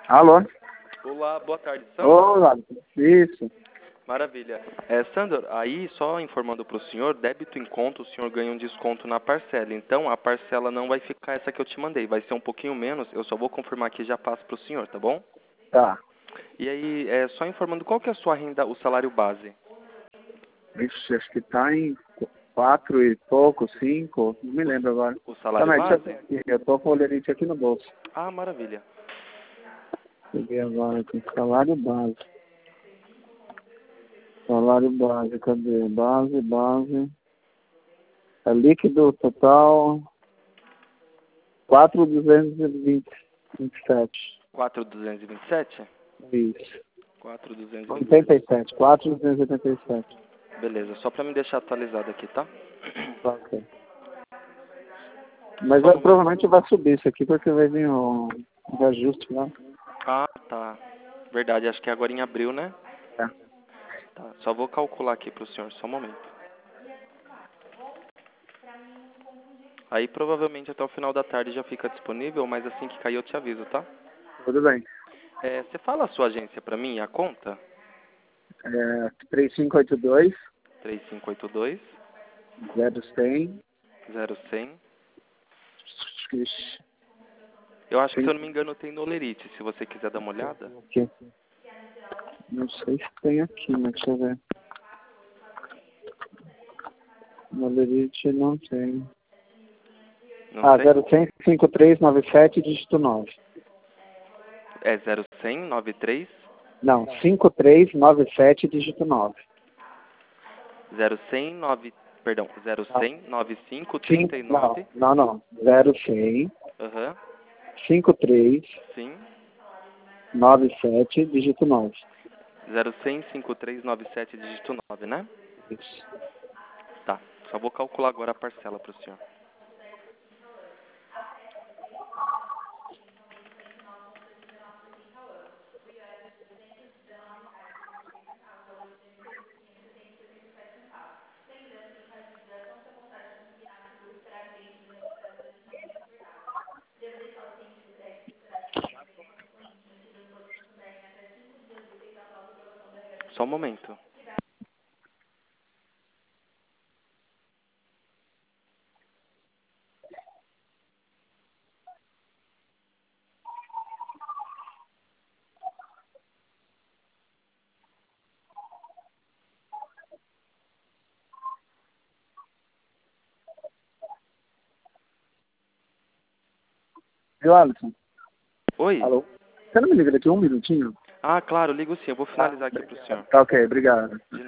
Alô? Olá, boa tarde, Sandro. Olá, isso. Maravilha. Sandro, aí só informando para o senhor, débito em conta, o senhor ganha um desconto na parcela. Então, a parcela não vai ficar essa que eu te mandei, vai ser um pouquinho menos. Eu só vou confirmar aqui e já passo para o senhor, tá bom? Tá. E aí, só informando, qual que é a sua renda, o salário base? Ixi, acho que tá em 4 e pouco, 5, não me lembro agora. O salário Também, deixa eu base? ver aqui, eu tô com o olherite aqui no bolso. Ah, maravilha. Deixa eu ver agora aqui, salário base. Salário base, cadê? Base. É líquido total 4.227. 4.227? Isso. 4.227. 87, 4.287. Beleza, só para me deixar atualizado aqui, tá? Ok. Mas Só um momento. provavelmente vai subir isso aqui porque vai vir um reajuste lá. Ah, tá. Verdade, acho que é agora em abril, né? É. Tá, só vou calcular aqui pro senhor, só um momento. Aí provavelmente até o final da tarde já fica disponível, mas assim que cair eu te aviso, tá? Tudo bem. Você fala a sua agência pra mim, a conta? 3582 3582 0100. 0100. Ixi, Eu acho que, se eu não me 30 engano, tem no Olerite, se você quiser dar uma olhada. aqui. Não sei se tem aqui, mas deixa eu ver. No Lerite não tem. Não tem? 0100 5397 dígito 9. É 0100 93 Não, 5397 dígito 9. 0100 9, perdão, 0100 95 Não, 39. não, não. 0100 Aham. 5397 Sim. dígito 9. 0100 5397 dígito 9, né? Isso. Tá. Só vou calcular agora a parcela pro senhor. Só um momento. Viu, Alisson? Oi? Alô? Você não me liga daqui um minutinho? Ah, claro, ligo sim. Eu vou finalizar aqui pro senhor. Tá ok, obrigado. De